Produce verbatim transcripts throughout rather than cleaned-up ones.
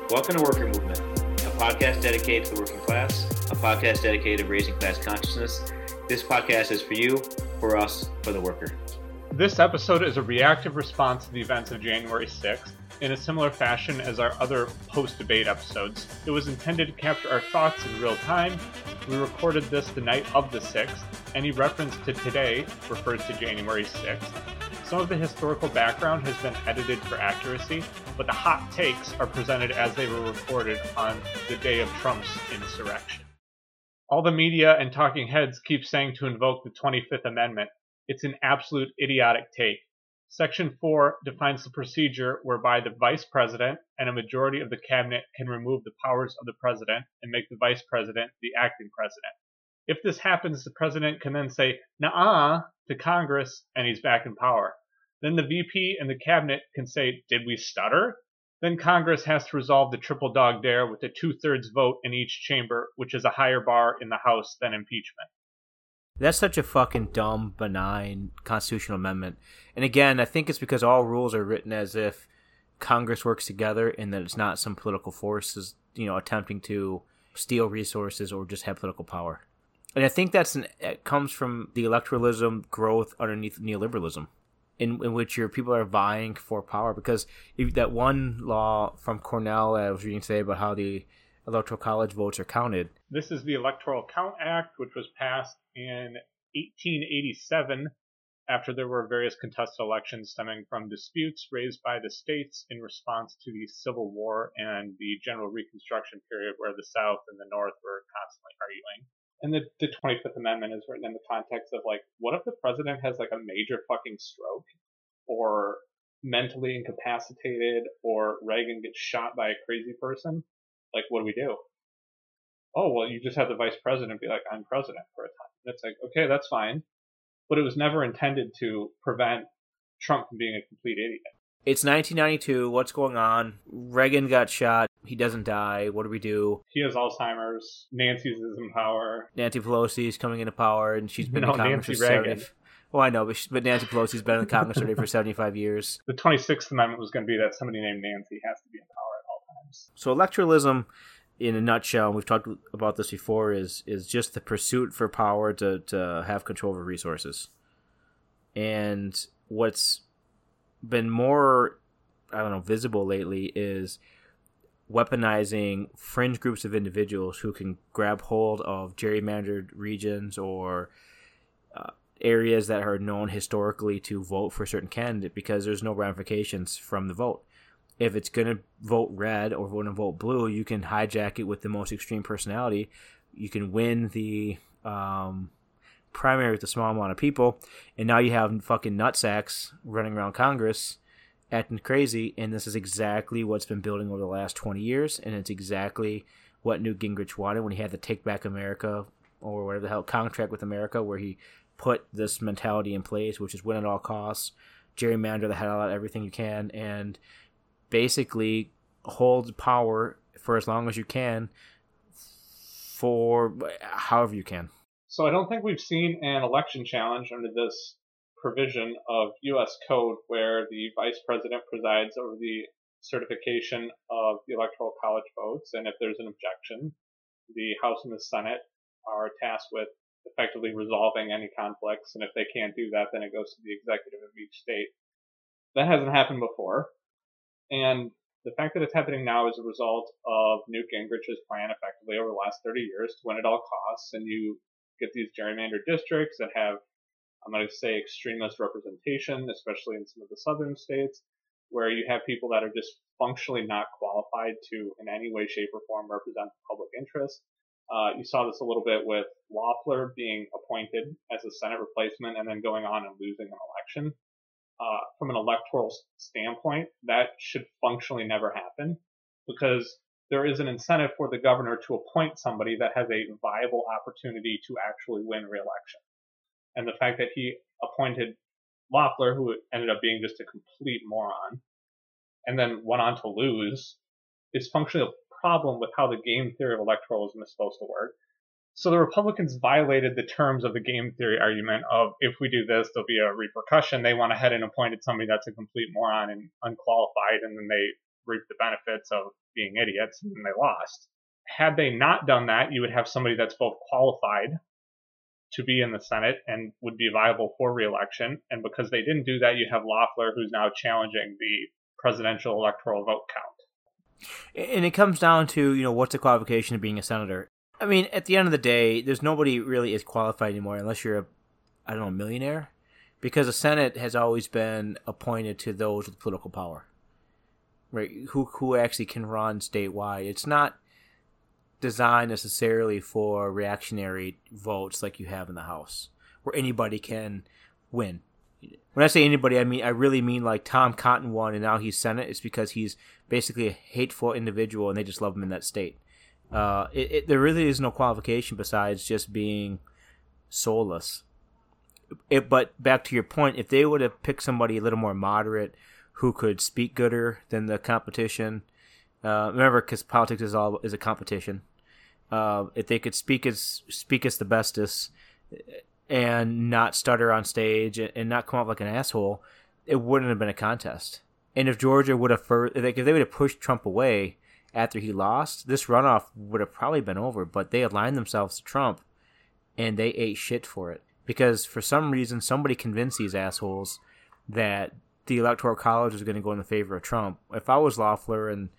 Welcome to Worker Movement, a podcast dedicated to the working class, a podcast dedicated to raising class consciousness. This podcast is for you, for us, for the worker. This episode is a reactive response to the events of January sixth. In a similar fashion as our other post-debate episodes, it was intended to capture our thoughts in real time. We recorded this the night of the sixth. Any reference to today refers to January sixth. Some of the historical background has been edited for accuracy, but the hot takes are presented as they were reported on the day of Trump's insurrection. All the media and talking heads keep saying to invoke the twenty-fifth Amendment. It's an absolute idiotic take. Section four defines the procedure whereby the vice president and a majority of the cabinet can remove the powers of the president and make the vice president the acting president. If this happens, the president can then say, "Nuh-uh," to Congress, and he's back in power. Then the V P and the cabinet can say, "Did we stutter?" Then Congress has to resolve the triple dog dare with a two-thirds vote in each chamber, which is a higher bar in the House than impeachment. That's such a fucking dumb, benign constitutional amendment. And again, I think it's because all rules are written as if Congress works together and that it's not some political forces, you know, attempting to steal resources or just have political power. And I think that's an, it comes from the electoralism growth underneath neoliberalism, in, in which your people are vying for power. Because if that one law from Cornell I was reading today about how the Electoral College votes are counted. This is the Electoral Count Act, which was passed in eighteen eighty-seven after there were various contested elections stemming from disputes raised by the states in response to the Civil War and the General Reconstruction period where the South and the North were constantly arguing. And the, the twenty-fifth Amendment is written in the context of, like, what if the president has, like, a major fucking stroke? Or mentally incapacitated? Or Reagan gets shot by a crazy person? Like, what do we do? Oh, well, you just have the vice president be like, "I'm president" for a time. And it's like, okay, that's fine. But it was never intended to prevent Trump from being a complete idiot. It's nineteen ninety-two. What's going on? Reagan got shot. He doesn't die. What do we do? He has Alzheimer's. Nancy's is in power. Nancy Pelosi's coming into power, and she's been no, in Congress Nancy for Reagan. seventy. Well, I know, but, she, but Nancy Pelosi's been in Congress already for seventy-five years. The twenty-sixth Amendment was going to be that somebody named Nancy has to be in power at all times. So electoralism, in a nutshell, and we've talked about this before, is is just the pursuit for power to, to have control over resources. And what's been more, I don't know, visible lately is weaponizing fringe groups of individuals who can grab hold of gerrymandered regions or uh, areas that are known historically to vote for a certain candidate because there's no ramifications from the vote. If it's going to vote red or going to vote blue, you can hijack it with the most extreme personality. You can win the um, primary with a small amount of people, and now you have fucking nutsacks running around Congress acting crazy, and this is exactly what's been building over the last twenty years, and it's exactly what Newt Gingrich wanted when he had the Take Back America, or whatever the hell, contract with America, where he put this mentality in place, which is win at all costs, gerrymander the hell out of everything you can, and basically hold power for as long as you can, for however you can. So I don't think we've seen an election challenge under this provision of U S code where the vice president presides over the certification of the Electoral College votes, and if there's an objection, the House and the Senate are tasked with effectively resolving any conflicts, and if they can't do that, then it goes to the executive of each state. That hasn't happened before, and the fact that it's happening now is a result of Newt Gingrich's plan effectively over the last thirty years to win at all costs, and you get these gerrymandered districts that have, I'm going to say, extremist representation, especially in some of the southern states, where you have people that are just functionally not qualified to in any way, shape, or form represent the public interest. Uh, you saw this a little bit with Loeffler being appointed as a Senate replacement and then going on and losing an election. Uh, from an electoral standpoint, that should functionally never happen because there is an incentive for the governor to appoint somebody that has a viable opportunity to actually win re-election. And the fact that he appointed Loeffler, who ended up being just a complete moron, and then went on to lose, is functionally a problem with how the game theory of electoralism is supposed to work. So the Republicans violated the terms of the game theory argument of, if we do this, there'll be a repercussion. They went ahead and appointed somebody that's a complete moron and unqualified, and then they reap the benefits of being idiots, and they lost. Had they not done that, you would have somebody that's both qualified to be in the Senate and would be viable for re-election. And because they didn't do that, you have Loeffler, who's now challenging the presidential electoral vote count. And it comes down to, you know, what's the qualification of being a senator? I mean, at the end of the day, there's nobody really is qualified anymore unless you're a, I don't know, a millionaire. Because the Senate has always been appointed to those with political power, right? Who who actually can run statewide. It's not designed necessarily for reactionary votes like you have in the House, where anybody can win. When I say anybody, I mean I really mean like Tom Cotton won, and now he's Senate. It's because he's basically a hateful individual, and they just love him in that state. Uh, it, it, there really is no qualification besides just being soulless. It, but back to your point, if they would have picked somebody a little more moderate who could speak gooder than the competition, uh, remember, because politics is all is a competition. Uh, if they could speak as speak as the bestest and not stutter on stage and, and not come off like an asshole, it wouldn't have been a contest. And if Georgia would have first, if they would have pushed Trump away after he lost, this runoff would have probably been over. But they aligned themselves to Trump, and they ate shit for it. Because for some reason, somebody convinced these assholes that the Electoral College was going to go in the favor of Trump. If I was Loeffler and,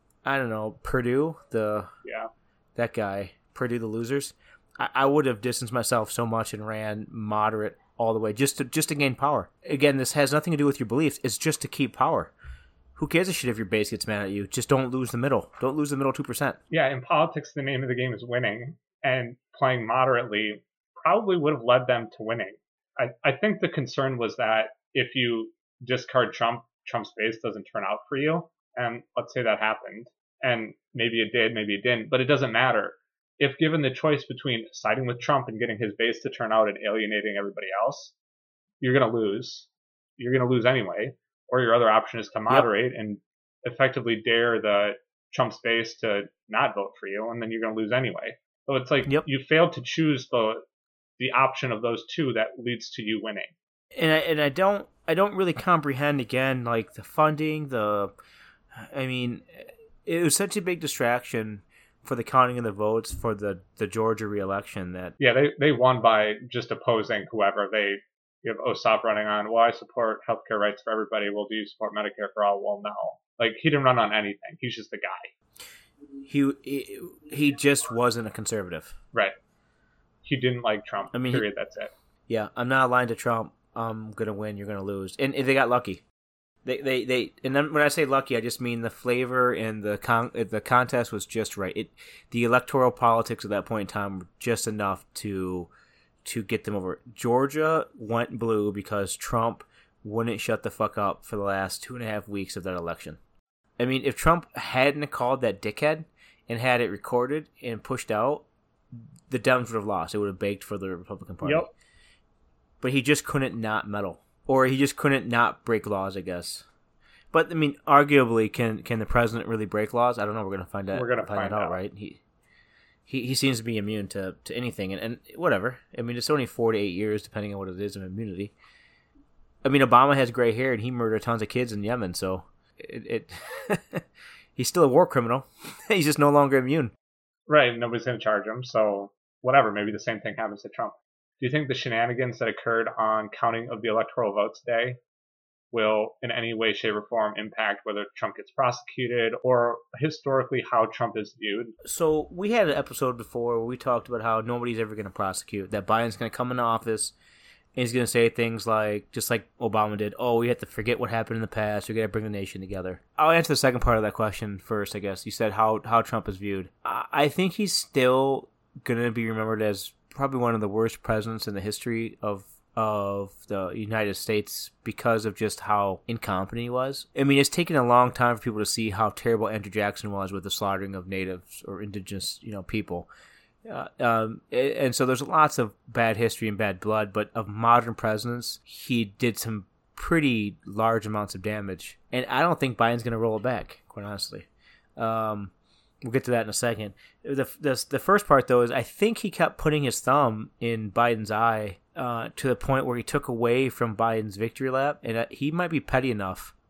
I don't know, Perdue, the yeah, that guy, Perdue the losers, I, I would have distanced myself so much and ran moderate all the way just to just to gain power. Again, this has nothing to do with your beliefs. It's just to keep power. Who cares a shit if your base gets mad at you? Just don't lose the middle. Don't lose the middle two percent. Yeah, in politics, the name of the game is winning, and playing moderately probably would have led them to winning. I, I think the concern was that if you discard Trump, Trump's base doesn't turn out for you. And let's say that happened. And maybe it did, maybe it didn't, but it doesn't matter. If given the choice between siding with Trump and getting his base to turn out and alienating everybody else, you're going to lose. You're going to lose anyway. Or your other option is to moderate yep. and effectively dare the Trump's base to not vote for you, and then you're going to lose anyway. So it's like yep. you failed to choose the the option of those two that leads to you winning. And I, and I don't I don't really comprehend again like the funding, the I mean it was such a big distraction for the counting of the votes for the, the Georgia re-election that yeah they they won by just opposing whoever. They you have Ossoff running on, well, I support healthcare rights for everybody. Well, do you support Medicare for all? Well, no. Like he didn't run on anything. He's just the guy. He he, he just wasn't a conservative. Right. He didn't like Trump. I mean, period. He, that's it. Yeah, I'm not aligned to Trump. I'm gonna win. You're gonna lose. And, and they got lucky. They they they. And then when I say lucky, I just mean the flavor and the con the contest was just right. It the electoral politics at that point in time were just enough to to get them over. Georgia went blue because Trump wouldn't shut the fuck up for the last two and a half weeks of that election. I mean, if Trump hadn't called that dickhead and had it recorded and pushed out, the Dems would have lost. It would have baked for the Republican Party. Yep. But he just couldn't not meddle. Or he just couldn't not break laws, I guess. But, I mean, arguably, can can the president really break laws? I don't know. We're going to find out. We're going to find, find out, out, right? He he he seems to be immune to, to anything. And, and whatever. I mean, it's only four to eight years, depending on what it is, of immunity. I mean, Obama has gray hair, and he murdered tons of kids in Yemen, so it, it he's still a war criminal. He's just no longer immune. Right, nobody's going to charge him, so whatever, maybe the same thing happens to Trump. Do you think the shenanigans that occurred on counting of the electoral votes day will in any way, shape, or form impact whether Trump gets prosecuted or historically how Trump is viewed? So we had an episode before where we talked about how nobody's ever going to prosecute, that Biden's going to come into office and he's going to say things like, just like Obama did, oh, we have to forget what happened in the past. We're going to bring the nation together. I'll answer the second part of that question first, I guess. You said how, how Trump is viewed. I think he's still going to be remembered as probably one of the worst presidents in the history of of the United States because of just how incompetent he was. I mean, it's taken a long time for people to see how terrible Andrew Jackson was with the slaughtering of natives or indigenous, you know, people. Uh, um, and so there's lots of bad history and bad blood, but of modern presidents, he did some pretty large amounts of damage. And I don't think Biden's going to roll it back, quite honestly. Um, we'll get to that in a second. The, the, the first part, though, is I think he kept putting his thumb in Biden's eye uh, to the point where he took away from Biden's victory lap. And uh, he might be petty enough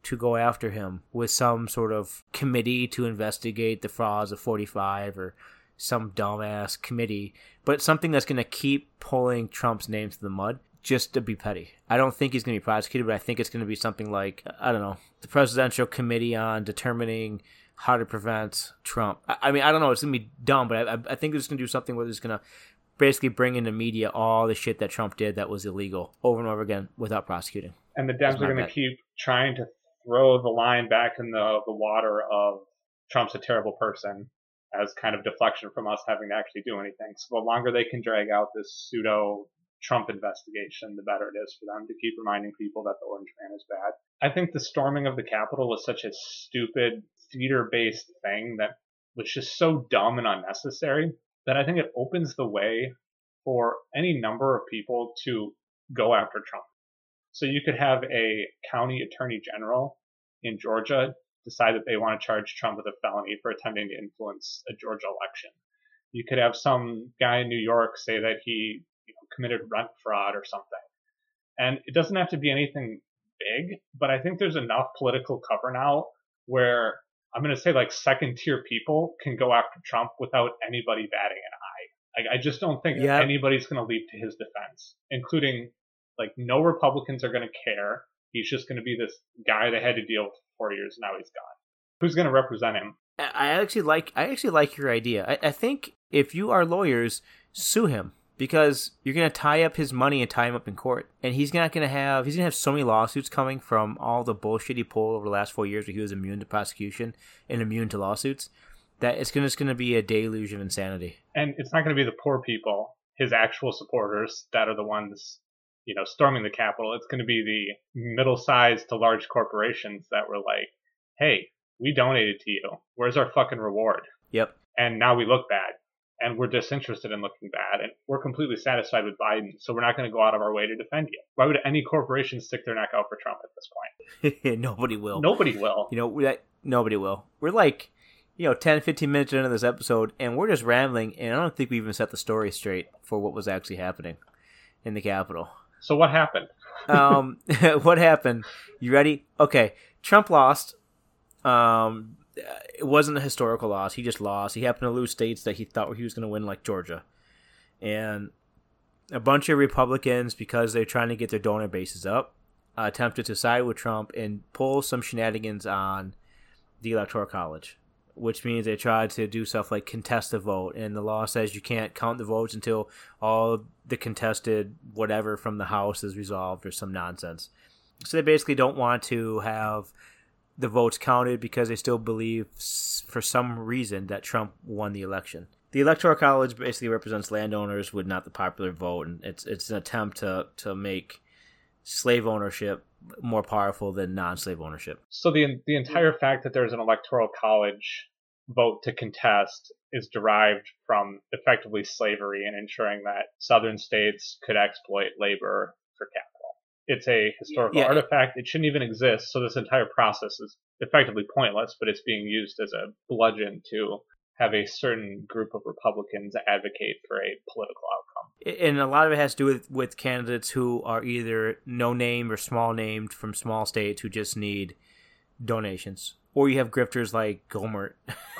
to go after him with some sort of committee to investigate the frauds of forty-five or some dumbass committee, but something that's going to keep pulling Trump's name through the mud just to be petty. I don't think he's going to be prosecuted, but I think it's going to be something like, I don't know, the Presidential Committee on Determining How to Prevent Trump. I, I mean, I don't know, it's going to be dumb, but I, I think it's going to do something where it's going to basically bring into media all the shit that Trump did that was illegal over and over again without prosecuting. And the Dems are going to keep trying to throw the line back in the, the water of Trump's a terrible person as kind of deflection from us having to actually do anything. So the longer they can drag out this pseudo Trump investigation, the better it is for them to keep reminding people that the Orange Man is bad. I think the storming of the Capitol was such a stupid theater-based thing that was just so dumb and unnecessary that I think it opens the way for any number of people to go after Trump. So you could have a county attorney general in Georgia decide that they want to charge Trump with a felony for attempting to influence a Georgia election. You could have some guy in New York say that he you know, committed rent fraud or something. And it doesn't have to be anything big, but I think there's enough political cover now where I'm going to say like second tier people can go after Trump without anybody batting an eye. Like, I just don't think yep. anybody's going to leap to his defense, including like no Republicans are going to care. He's just going to be this guy they had to deal with for four years. Now he's gone. Who's going to represent him? I actually like I actually like your idea. I, I think if you are lawyers, sue him because you're going to tie up his money and tie him up in court. And he's not going to have he's going to have so many lawsuits coming from all the bullshit he pulled over the last four years where he was immune to prosecution and immune to lawsuits that it's going to, it's going to be a deluge of insanity. And it's not going to be the poor people, his actual supporters, that are the ones, you know, storming the Capitol. It's going to be the middle-sized to large corporations that were like, hey, we donated to you. Where's our fucking reward? Yep. And now we look bad. And we're disinterested in looking bad. And we're completely satisfied with Biden. So we're not going to go out of our way to defend you. Why would any corporation stick their neck out for Trump at this point? Nobody will. Nobody will. You know, we, nobody will. We're like, you know, ten, fifteen minutes into this episode, and we're just rambling. And I don't think we even set the story straight for what was actually happening in the Capitol. So what happened? um, what happened? You ready? Okay. Trump lost. Um, it wasn't a historical loss. He just lost. He happened to lose states that he thought he was going to win, like Georgia. And a bunch of Republicans, because they're trying to get their donor bases up, uh, attempted to side with Trump and pull some shenanigans on the Electoral College, which means they tried to do stuff like contest the vote. And the law says you can't count the votes until all the contested whatever from the House is resolved or some nonsense. So they basically don't want to have the votes counted because they still believe for some reason that Trump won the election. The Electoral College basically represents landowners with not the popular vote, and it's it's an attempt to, to make slave ownership more powerful than non-slave ownership. So the the entire fact that there's an Electoral College vote to contest is derived from effectively slavery and ensuring that southern states could exploit labor for capital. It's a historical yeah. artifact. It shouldn't even exist. So this entire process is effectively pointless, but it's being used as a bludgeon to have a certain group of Republicans advocate for a political outcome. And a lot of it has to do with, with candidates who are either no name or small named from small states who just need donations. Or you have grifters like Gohmert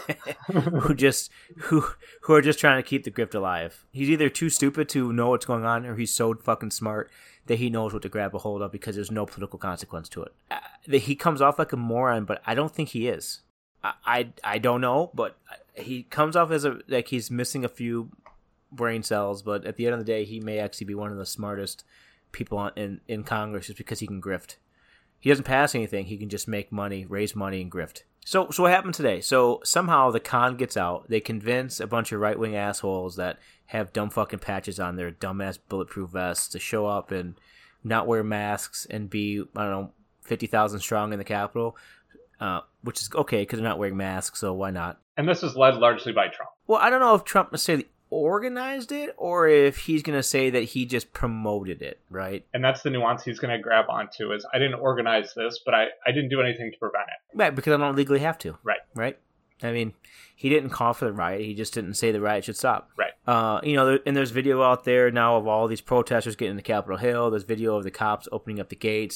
who just who who are just trying to keep the grift alive. He's either too stupid to know what's going on, or he's so fucking smart that he knows what to grab a hold of because there's no political consequence to it. Uh, he comes off like a moron, but I don't think he is. I, I, I don't know, but he comes off as a like he's missing a few brain cells. But at the end of the day, he may actually be one of the smartest people in, in Congress just because he can grift. He doesn't pass anything. He can just make money, raise money, and grift. So so what happened today? So somehow the con gets out. They convince a bunch of right-wing assholes that have dumb fucking patches on their dumbass bulletproof vests to show up and not wear masks and be, I don't know, fifty thousand strong in the Capitol, uh, which is okay because they're not wearing masks, so why not? And this is led largely by Trump. Well, I don't know if Trump necessarily organized it or if he's going to say that he just promoted it, right? And that's the nuance he's going to grab onto is I didn't organize this, but I, I didn't do anything to prevent it. Right, because I don't legally have to. Right. Right? I mean, he didn't call for the riot. He just didn't say the riot should stop. Right. Uh, you know, and there's video out there now of all these protesters getting to Capitol Hill. There's video of the cops opening up the gates.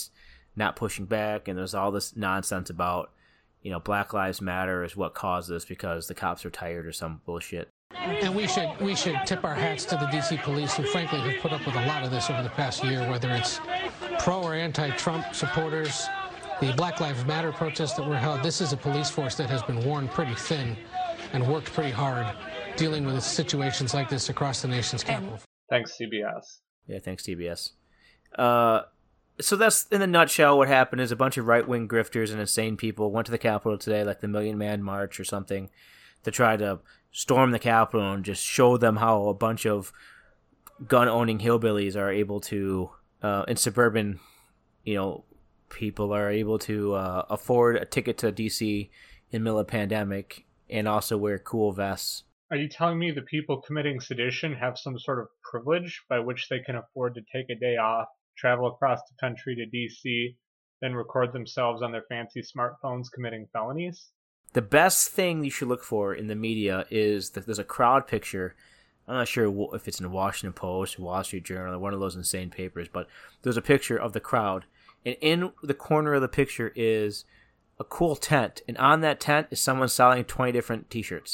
not pushing back, and there's all this nonsense about, you know, Black Lives Matter is what caused this because the cops are tired or some bullshit. And we should we should tip our hats to the D C police, who frankly have put up with a lot of this over the past year, whether it's pro or anti-Trump supporters, the Black Lives Matter protests that were held. This is a police force that has been worn pretty thin and worked pretty hard dealing with situations like this across the nation's capital. Thanks, C B S. Yeah, thanks, C B S. Uh, so that's, in a nutshell, what happened is a bunch of right-wing grifters and insane people went to the Capitol today, like the Million Man March or something, to try to storm the Capitol and just show them how a bunch of gun-owning hillbillies are able to, uh, in suburban, you know, people are able to uh, afford a ticket to D C in the middle of a pandemic and also wear cool vests. Are you telling me the people committing sedition have some sort of privilege by which they can afford to take a day off, travel across the country to D C, then record themselves on their fancy smartphones committing felonies? The best thing you should look for in the media is that there's a crowd picture. I'm not sure if it's in the Washington Post, Wall Street Journal, or one of those insane papers, but there's a picture of the crowd. And in the corner of the picture is a cool tent. And on that tent is someone selling twenty different t-shirts.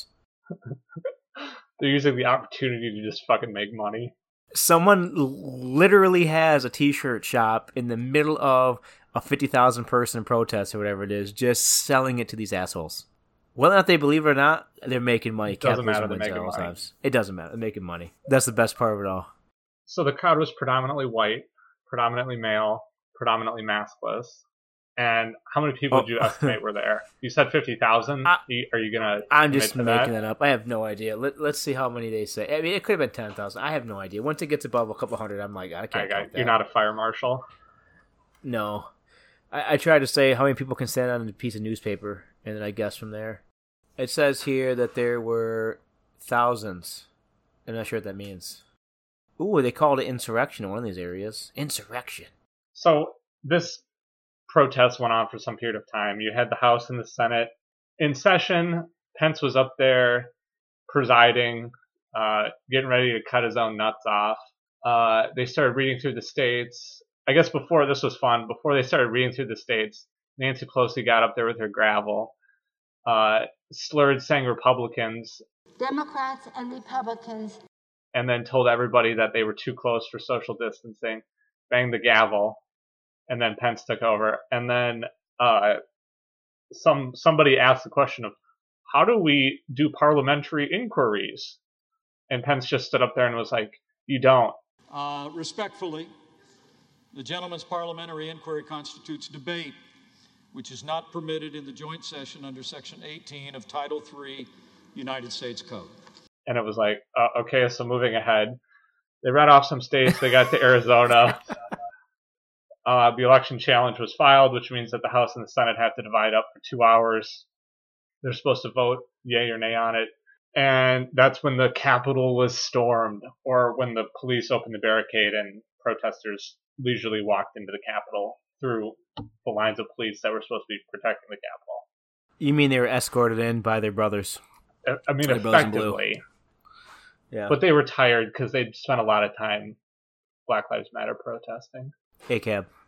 They're using the opportunity to just fucking make money. Someone literally has a t-shirt shop in the middle of a fifty thousand person protest or whatever it is, just selling it to these assholes. Whether or not they believe it or not, they're making money. It doesn't matter, Capitalism they're wins making at all money. times. It doesn't matter. They're making money. That's the best part of it all. So the crowd was predominantly white, predominantly male, predominantly maskless. And how many people Oh. do you estimate were there? You said fifty thousand. Are you going to I'm just to making that? that up. I have no idea. Let, let's see how many they say. I mean, it could have been ten thousand. I have no idea. Once it gets above a couple hundred, I'm like, I can't I got- count that. You're not a fire marshal? No. I, I tried to say how many people can stand on a piece of newspaper, and then I guess from there. It says here that there were thousands. I'm not sure what that means. Ooh, they called it insurrection in one of these areas. Insurrection. So this protest went on for some period of time. You had the House and the Senate in session. Pence was up there presiding, uh, getting ready to cut his own nuts off. Uh, they started reading through the states. I guess before this was fun, before they started reading through the states, Nancy Pelosi got up there with her gavel, uh, slurred saying Republicans, Democrats and Republicans, and then told everybody that they were too close for social distancing, banged the gavel, and then Pence took over. And then uh, some somebody asked the question of, how do we do parliamentary inquiries? And Pence just stood up there and was like, you don't. Uh, respectfully, the gentleman's parliamentary inquiry constitutes debate, which is not permitted in the joint session under Section eighteen of Title three United States Code. And it was like, uh, okay, so moving ahead. They read off some states. They got to Arizona. Uh, the election challenge was filed, which means that the House and the Senate have to divide up for two hours. They're supposed to vote yay or nay on it. And that's when the Capitol was stormed, or when the police opened the barricade and protesters leisurely walked into the Capitol through the lines of police that were supposed to be protecting the Capitol. You mean they were escorted in by their brothers? I, I mean, Their brothers in blue. effectively. Yeah. But they were tired because they'd spent a lot of time Black Lives Matter protesting. A C A B.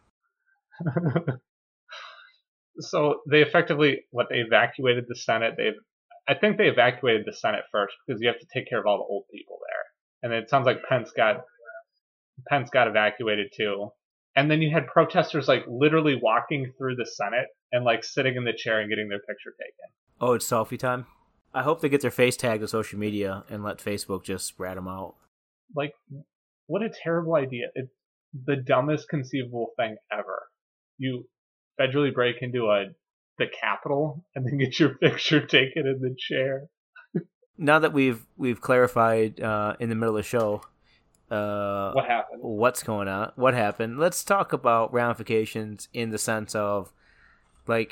So they effectively, what they evacuated the Senate. They, I think they evacuated the Senate first because you have to take care of all the old people there. And it sounds like Pence got Pence got evacuated too. And then you had protesters like literally walking through the Senate and like sitting in the chair and getting their picture taken. Oh, it's selfie time? I hope they get their face tagged on social media and let Facebook just rat them out. Like, what a terrible idea. It's the dumbest conceivable thing ever. You federally break into a the Capitol and then get your picture taken in the chair. Now that we've we've clarified uh, in the middle of the show uh, What happened? what's going on, what happened, let's talk about ramifications in the sense of, like,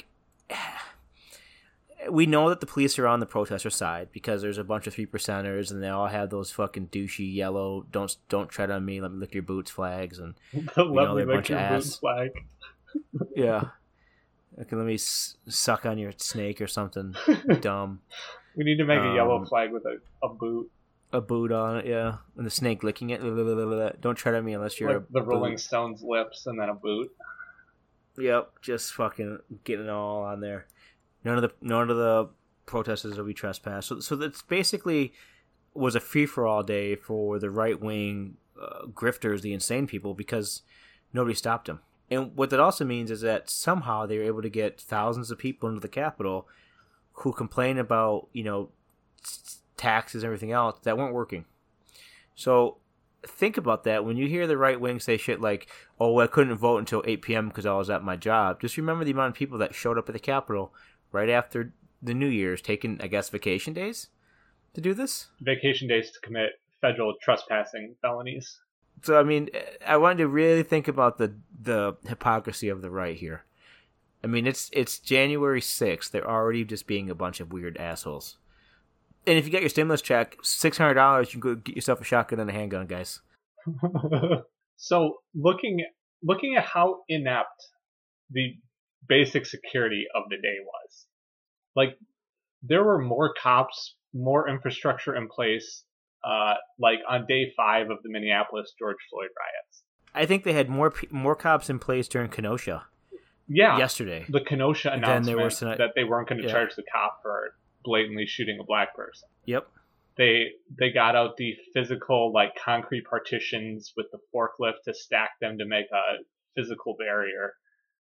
we know that the police are on the protester side because there's a bunch of three percenters and they all have those fucking douchey yellow don't don't tread on me, let me lick your boots flags, and The know, lovely they're a bunch of Victor ass. Boots flag. yeah, okay, let me s- suck on your snake or something dumb. We need to make a yellow Um, flag with a, a boot. A boot on it, yeah, and the snake licking it. Don't tread on me unless you're Like the a Rolling boot. Stones lips and then a boot. Yep, just fucking getting it all on there. None of the none of the protesters will be trespassed. So, so that's basically was a free for all day for the right wing uh, grifters, the insane people, because nobody stopped them. And what that also means is that somehow they were able to get thousands of people into the Capitol who complain about, you know, taxes and everything else that weren't working. So think about that when you hear the right wing say shit like, oh, well, I couldn't vote until eight p.m. because I was at my job. Just remember the amount of people that showed up at the Capitol right after the New Year's, taking, I guess, vacation days to do this. Vacation days to commit federal trespassing felonies. So, I mean, I wanted to really think about the the hypocrisy of the right here. I mean, it's it's January sixth. They're already just being a bunch of weird assholes. And if you get your stimulus check, six hundred dollars, you can go get yourself a shotgun and a handgun, guys. So looking looking at how inept the basic security of the day was, like, there were more cops, more infrastructure in place, uh, like on day five of the Minneapolis George Floyd riots. I think they had more more cops in place during Kenosha. Yeah, yesterday. The Kenosha announcement were tonight. that they weren't going to yeah. charge the cop for blatantly shooting a black person. Yep. They they got out the physical, like, concrete partitions with the forklift to stack them to make a physical barrier.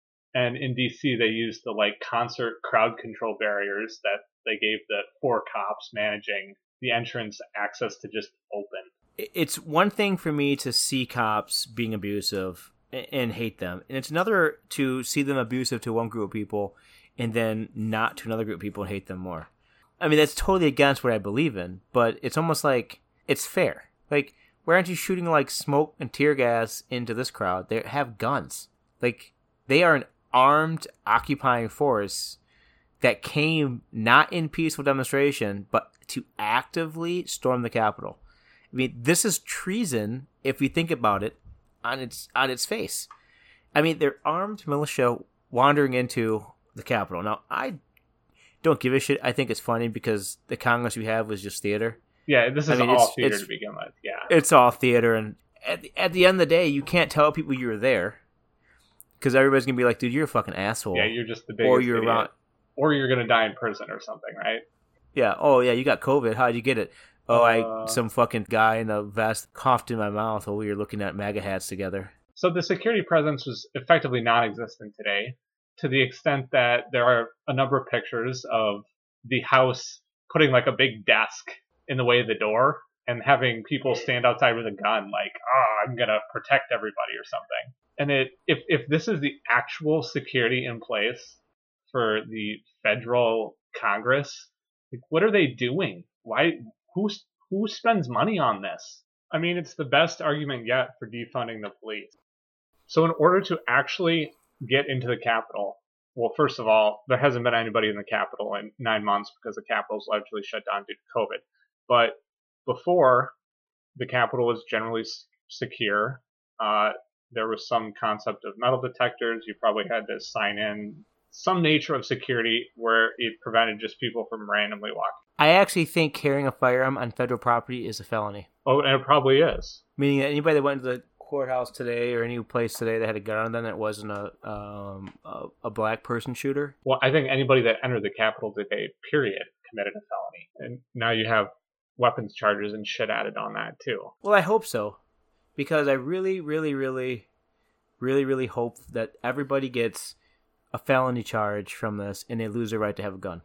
And in D C, they used the, like, concert crowd control barriers that they gave the four cops managing the entrance access to just open. It's one thing for me to see cops being abusive and hate them, and it's another to see them abusive to one group of people and then not to another group of people and hate them more. I mean, that's totally against what I believe in, but it's almost like it's fair. Like, why aren't you shooting, like, smoke and tear gas into this crowd? They have guns. Like, they are an armed, occupying force that came not in peaceful demonstration, but to actively storm the Capitol. I mean, this is treason if we think about it on its on its face. I mean, they're armed militia wandering into the Capitol. Now, I don't give a shit. I think it's funny because the Congress we have was just theater. Yeah, this is I mean, all it's, theater it's, to begin with. Yeah, it's all theater, and at the, at the end of the day, you can't tell people you were there because everybody's gonna be like, "Dude, you're a fucking asshole." Yeah, you're just the biggest or you're idiot. around, or you're gonna die in prison or something, right? Yeah. Oh, yeah. You got COVID. How'd you get it? Oh, uh, I some fucking guy in a vest coughed in my mouth while we were looking at MAGA hats together. So the security presence was effectively non-existent today, to the extent that there are a number of pictures of the House putting, like, a big desk in the way of the door and having people stand outside with a gun, like, oh, I'm gonna protect everybody or something. And it, if if this is the actual security in place for the federal Congress, like, what are they doing? Why? Who who spends money on this? I mean, it's the best argument yet for defunding the police. So in order to actually get into the Capitol, well, first of all, there hasn't been anybody in the Capitol in nine months because the Capitol's largely shut down due to COVID. But before, the Capitol was generally secure. Uh, there was some concept of metal detectors. You probably had to sign in. Some nature of security where it prevented just people from randomly walking. I actually think carrying a firearm on federal property is a felony. Oh, and it probably is. Meaning that anybody that went to the courthouse today or any place today that had a gun on them that wasn't a um, a, a black person shooter. Well, I think anybody that entered the Capitol today, period, committed a felony. And now you have weapons charges and shit added on that too. Well, I hope so. Because I really, really, really, really, really hope that everybody gets a felony charge from this and they lose their right to have a gun.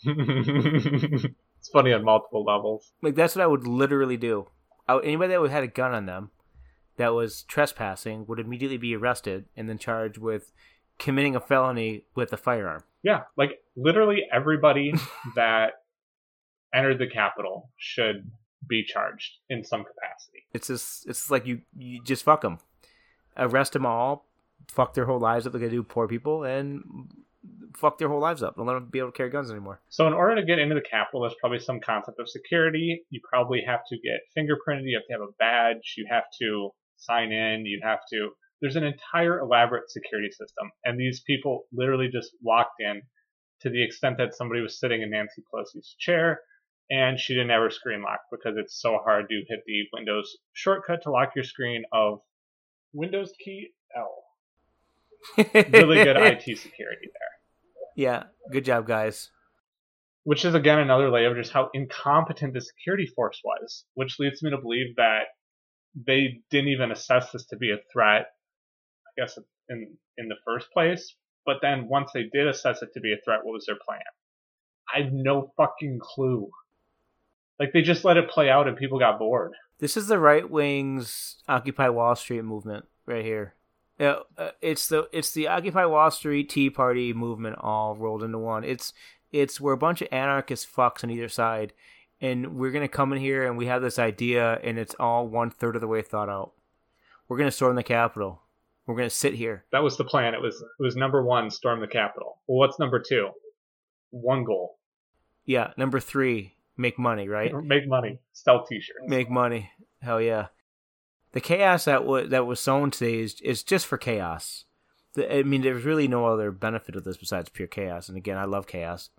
It's funny on multiple levels. Like, that's what I would literally do. I, anybody that had a gun on them that was trespassing would immediately be arrested and then charged with committing a felony with a firearm. Yeah, like, literally everybody that entered the Capitol should be charged in some capacity. It's just, it's like you, you just fuck them. Arrest them all, fuck their whole lives up like they do poor people, and fuck their whole lives up. Don't let them be able to carry guns anymore. So in order to get into the Capitol, there's probably some concept of security. You probably have to get fingerprinted. You have to have a badge. You have to sign in. You have to... There's an entire elaborate security system. And these people literally just walked in to the extent that somebody was sitting in Nancy Pelosi's chair and she didn't have her screen locked because it's so hard to hit the Windows shortcut to lock your screen of Windows key L. really good I T security there. Yeah, good job, guys. Which is, again, another layer of just how incompetent the security force was, which leads me to believe that they didn't even assess this to be a threat, I guess, in in the first place. But then once they did assess it to be a threat, what was their plan? I have no fucking clue. Like, they just let it play out and people got bored. This is the right wing's Occupy Wall Street movement right here. Yeah, uh, it's the it's the Occupy Wall Street Tea Party movement all rolled into one. It's it's we're a bunch of anarchist fucks on either side, and we're gonna come in here and we have this idea, and it's all one third of the way thought out. We're gonna storm the Capitol. We're gonna sit here. That was the plan. It was it was number one, storm the Capitol. Well, what's number two? One goal. Yeah, number three, make money, right? Make money. Sell t-shirts. Make money. Hell yeah. The chaos that was that was sown today is, is just for chaos. The, I mean, there's really no other benefit of this besides pure chaos. And again, I love chaos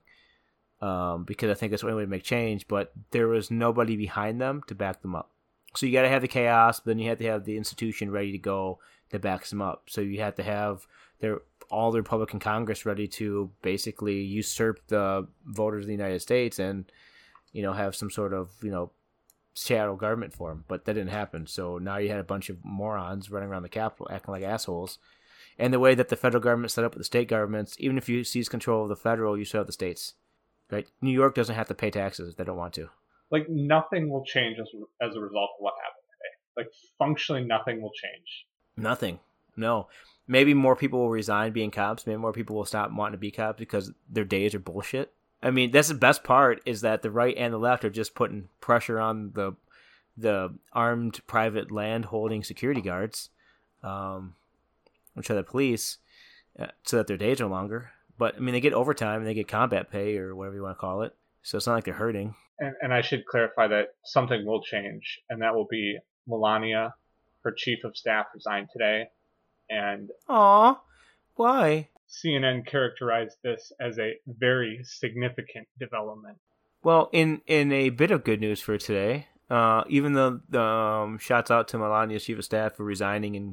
um, because I think that's the only way to make change. But there was nobody behind them to back them up. So you got to have the chaos, but then you have to have the institution ready to go that backs them up. So you have to have their all the Republican Congress ready to basically usurp the voters of the United States and, you know, have some sort of, you know, shadow government for them. But that didn't happen. So now you had a bunch of morons running around the Capitol acting like assholes. And the way that the federal government set up with the state governments, even if you seize control of the federal, you still have the states. Right? New York doesn't have to pay taxes if they don't want to. Like, nothing will change as, as a result of what happened today. Like, functionally, nothing will change. Nothing. No. Maybe more people will resign being cops. Maybe more people will stop wanting to be cops because their days are bullshit. I mean, that's the best part is that the right and the left are just putting pressure on the the armed private land holding security guards, um, which are the police, uh, so that their days are longer. But, I mean, they get overtime and they get combat pay or whatever you want to call it. So it's not like they're hurting. And, and I should clarify that something will change, and that will be Melania, her chief of staff, resigned today. And Aw, why? C N N characterized this as a very significant development. Well, in, in a bit of good news for today, uh, even though the um, shouts out to Melania's chief of staff for resigning, and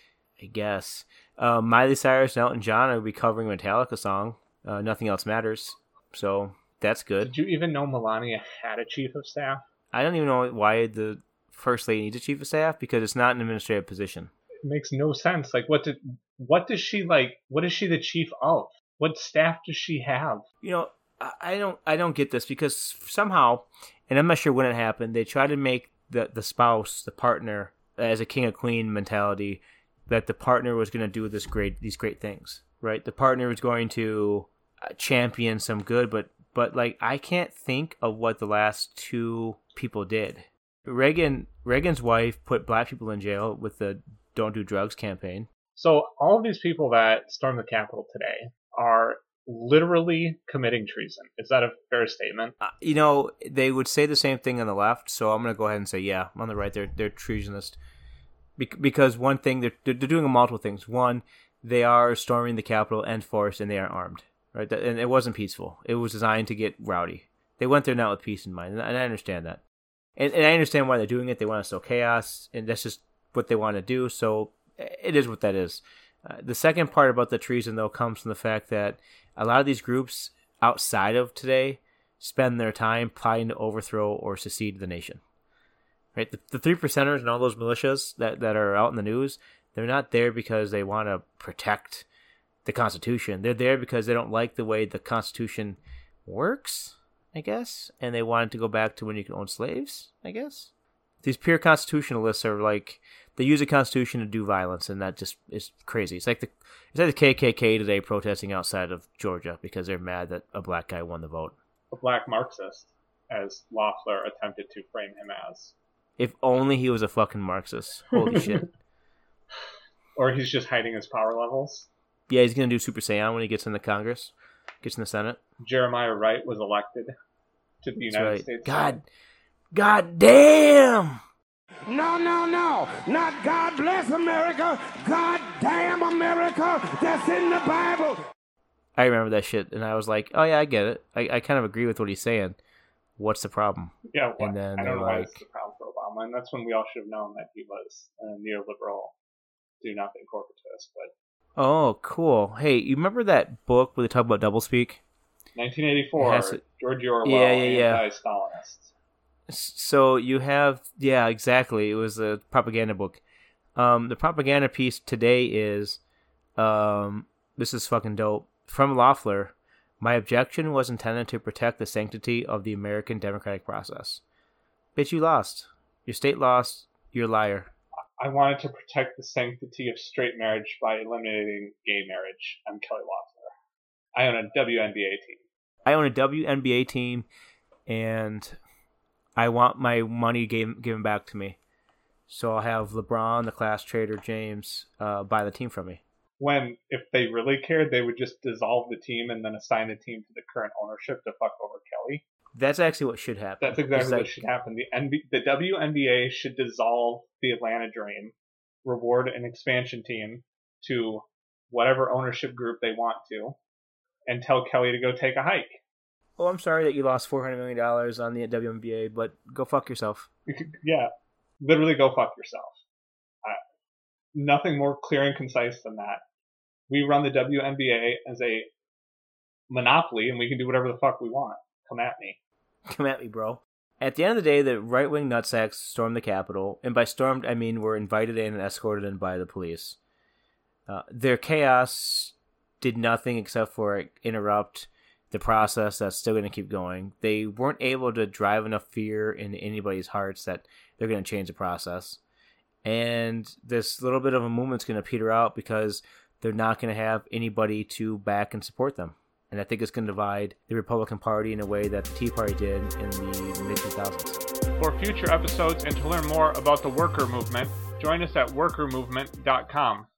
I guess uh, Miley Cyrus and Elton John will be covering a Metallica song. Uh, Nothing Else Matters. So that's good. Did you even know Melania had a chief of staff? I don't even know why the first lady needs a chief of staff because it's not an administrative position. It makes no sense. Like, what did what does she like? What is she the chief of? What staff does she have? You know, I don't I don't get this because somehow, and I'm not sure when it happened, they try to make the the spouse, the partner, as a king or queen mentality, that the partner was going to do this great these great things, right? The partner was going to champion some good, but but like I can't think of what the last two people did. Reagan Reagan's wife put black people in jail with the Don't Do Drugs campaign. So all of these people that stormed the Capitol today are literally committing treason. Is that a fair statement? Uh, you know, they would say the same thing on the left, so I'm going to go ahead and say, yeah, on the right, they're they're treasonist. Be- because one thing, they're, they're doing multiple things. One, they are storming the Capitol and force, and they are armed. Right? That, and it wasn't peaceful. It was designed to get rowdy. They went there not with peace in mind, and I understand that. And, and I understand why they're doing it. They want to sow chaos, and that's just what they want to do, so it is what that is. Uh, the second part about the treason, though, comes from the fact that a lot of these groups outside of today spend their time plotting to overthrow or secede the nation. Right? The, the three percenters and all those militias that, that are out in the news, they're not there because they want to protect the Constitution. They're there because they don't like the way the Constitution works, I guess, and they wanted to go back to when you could own slaves, I guess. These pure constitutionalists are like, they use the Constitution to do violence, and that just is crazy. It's like the it's like the K K K today protesting outside of Georgia because they're mad that a black guy won the vote. A black Marxist, as Loeffler attempted to frame him as. If only he was a fucking Marxist. Holy shit. Or he's just hiding his power levels. Yeah, he's going to do Super Saiyan when he gets in the Congress, gets in the Senate. Jeremiah Wright was elected to the United right. States. God, God damn! No, no, no. Not God bless America. God damn America. That's in the Bible. I remember that shit, and I was like, oh, yeah, I get it. I, I kind of agree with what he's saying. What's the problem? Yeah, well, and then I don't know like, why it's the problem for Obama, and that's when we all should have known that he was a neoliberal, do nothing corporatist. But Oh, cool. Hey, you remember that book where they talk about doublespeak? nineteen eighty-four, to... George Orwell, yeah, yeah, yeah. anti-Stalinist. So you have, yeah, exactly. It was a propaganda book. Um, the propaganda piece today is, um, this is fucking dope. From Loeffler, my objection was intended to protect the sanctity of the American democratic process. Bitch, you lost. Your state lost. You're a liar. I wanted to protect the sanctity of straight marriage by eliminating gay marriage. I'm Kelly Loeffler. I own a W N B A team. I own a W N B A team, and I want my money given, given back to me. So I'll have LeBron, the class trader, James, uh, buy the team from me. When, if they really cared, they would just dissolve the team and then assign the team to the current ownership to fuck over Kelly. That's actually what should happen. That's exactly that... what should happen. The N B- the W N B A should dissolve the Atlanta Dream, reward an expansion team to whatever ownership group they want to, and tell Kelly to go take a hike. Well, I'm sorry that you lost four hundred million dollars on the W N B A, but go fuck yourself. Yeah, literally go fuck yourself. Uh, nothing more clear and concise than that. We run the W N B A as a monopoly, and we can do whatever the fuck we want. Come at me. Come at me, bro. At the end of the day, the right-wing nutsacks stormed the Capitol, and by stormed, I mean were invited in and escorted in by the police. Uh, their chaos did nothing except for interrupt the process that's still going to keep going. They weren't able to drive enough fear in anybody's hearts that they're going to change the process. And this little bit of a movement's going to peter out because they're not going to have anybody to back and support them. And I think it's going to divide the Republican Party in a way that the Tea Party did in the mid two thousands. For future episodes and to learn more about the worker movement, join us at worker movement dot com.